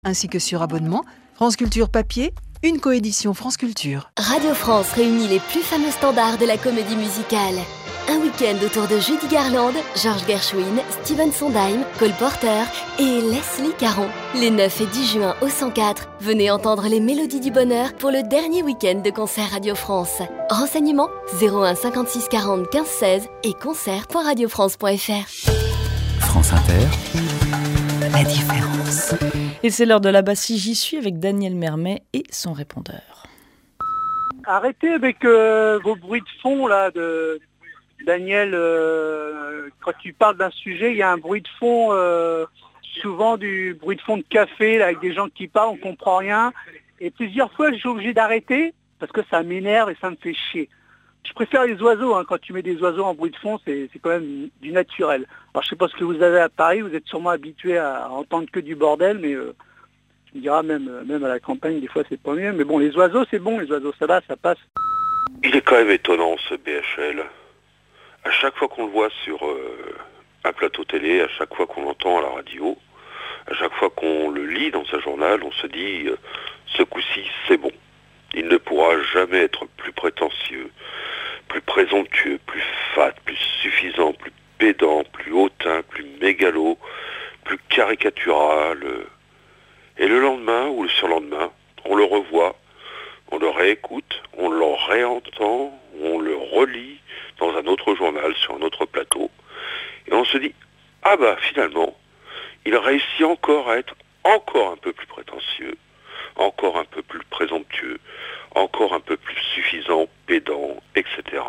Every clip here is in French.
ainsi que sur abonnement. France Culture Papier, une coédition France Culture. Radio France réunit les plus fameux standards de la comédie musicale. Un week-end autour de Judy Garland, George Gershwin, Stephen Sondheim, Cole Porter et Leslie Caron. Les 9 et 10 juin au 104, venez entendre les mélodies du bonheur pour le dernier week-end de concert Radio France. Renseignements 01 56 40 15 16 et concert.radiofrance.fr. France Inter, la différence. Et c'est l'heure de la Bassie, j'y suis avec Daniel Mermet et son répondeur. Arrêtez avec vos bruits de fond là, Daniel. Quand tu parles d'un sujet, il y a un bruit de fond, souvent du bruit de fond de café là, avec des gens qui parlent, on comprend rien. Et plusieurs fois, je suis obligé d'arrêter parce que ça m'énerve et ça me fait chier. Je préfère les oiseaux, quand tu mets des oiseaux en bruit de fond, c'est quand même du naturel. Alors je sais pas ce que vous avez à Paris, vous êtes sûrement habitué à entendre que du bordel, mais tu me diras même à la campagne, des fois c'est pas mieux. Mais bon, les oiseaux c'est bon, les oiseaux ça va, ça passe. Il est quand même étonnant ce BHL. À chaque fois qu'on le voit sur un plateau télé, à chaque fois qu'on l'entend à la radio, à chaque fois qu'on le lit dans un journal, on se dit ce coup-ci c'est bon. Il ne pourra jamais être plus prétentieux, plus présomptueux, plus fat, plus suffisant, plus pédant, plus hautain, plus mégalo, plus caricatural. Et le lendemain ou le surlendemain, on le revoit, on le réécoute, on le réentend, on le relit dans un autre journal, sur un autre plateau. Et on se dit, ah bah finalement, il réussit encore à être encore un peu plus prétentieux, encore un peu plus présomptueux, encore un peu plus suffisant, pédant, etc.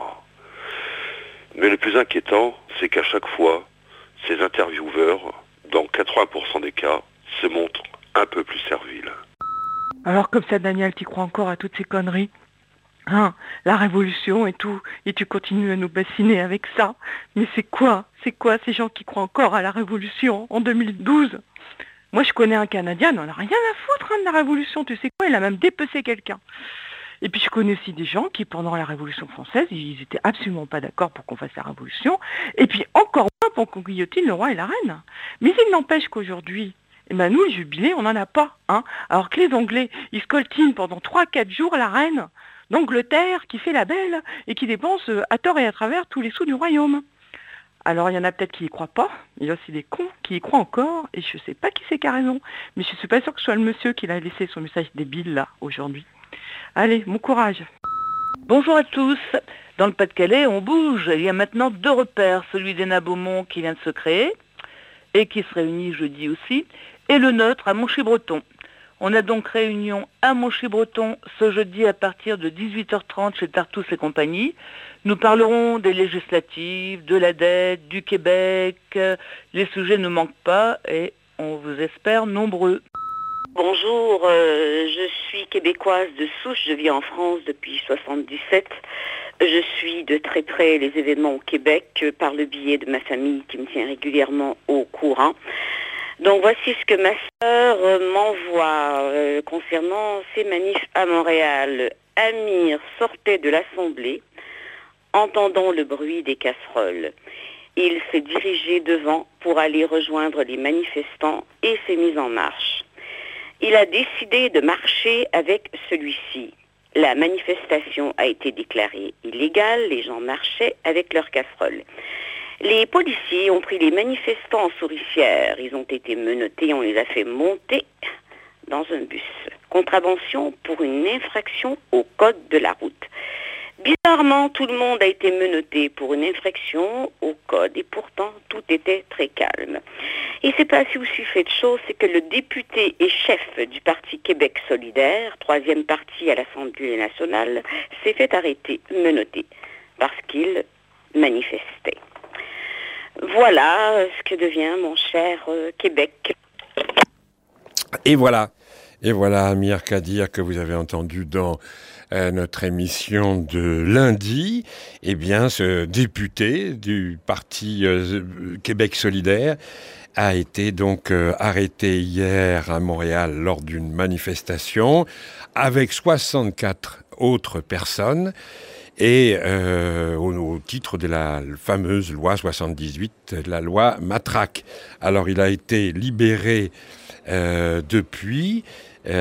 Mais le plus inquiétant, c'est qu'à chaque fois, ces intervieweurs, dans 80% des cas, se montrent un peu plus serviles. Alors comme ça, Daniel, tu crois encore à toutes ces conneries ? La révolution et tout, et tu continues à nous bassiner avec ça. Mais c'est quoi ces gens qui croient encore à la révolution en 2012 ? Moi, je connais un Canadien, il n'en a rien à foutre de la Révolution, tu sais quoi, il a même dépecé quelqu'un. Et puis, je connais aussi des gens qui, pendant la Révolution française, ils n'étaient absolument pas d'accord pour qu'on fasse la Révolution, et puis encore moins pour qu'on guillotine le roi et la reine. Mais il n'empêche qu'aujourd'hui, nous, le jubilé, on n'en a pas. Alors que les Anglais, ils scoltinent pendant 3-4 jours la reine d'Angleterre, qui fait la belle, et qui dépense à tort et à travers tous les sous du royaume. Alors, il y en a peut-être qui y croient pas, il y a aussi des cons qui y croient encore, et je sais pas qui c'est qui a raison, mais je suis pas sûre que ce soit le monsieur qui l'a laissé son message débile, là, aujourd'hui. Allez, bon courage. Bonjour à tous. Dans le Pas-de-Calais, on bouge. Il y a maintenant 2 repères, celui d'Hénin Beaumont qui vient de se créer, et qui se réunit jeudi aussi, et le nôtre à Monchy-Breton. On a donc réunion à Monchy-Breton ce jeudi à partir de 18h30 chez Tartous et compagnie. Nous parlerons des législatives, de la dette, du Québec. Les sujets ne manquent pas et on vous espère nombreux. Bonjour, je suis québécoise de souche, je vis en France depuis 1977. Je suis de très près les événements au Québec par le biais de ma famille qui me tient régulièrement au courant. Donc voici ce que ma sœur m'envoie concernant ces manifs à Montréal. Amir sortait de l'Assemblée, entendant le bruit des casseroles. Il s'est dirigé devant pour aller rejoindre les manifestants et s'est mis en marche. Il a décidé de marcher avec celui-ci. La manifestation a été déclarée illégale, les gens marchaient avec leurs casseroles. Les policiers ont pris les manifestants en souricière. Ils ont été menottés, on les a fait monter dans un bus. Contravention pour une infraction au code de la route. Bizarrement, tout le monde a été menotté pour une infraction au code et pourtant tout était très calme. Il s'est passé aussi fait de chose, c'est que le député et chef du Parti Québec solidaire, 3e parti à l'Assemblée nationale, s'est fait arrêter, menotté, parce qu'il manifestait. Voilà ce que devient mon cher Québec. Et voilà, Amir Kadir, que vous avez entendu dans notre émission de lundi. Eh bien, ce député du Parti Québec solidaire a été donc arrêté hier à Montréal lors d'une manifestation avec 64 autres personnes. Et au titre de la fameuse loi 78, la loi Matraque. Alors il a été libéré depuis.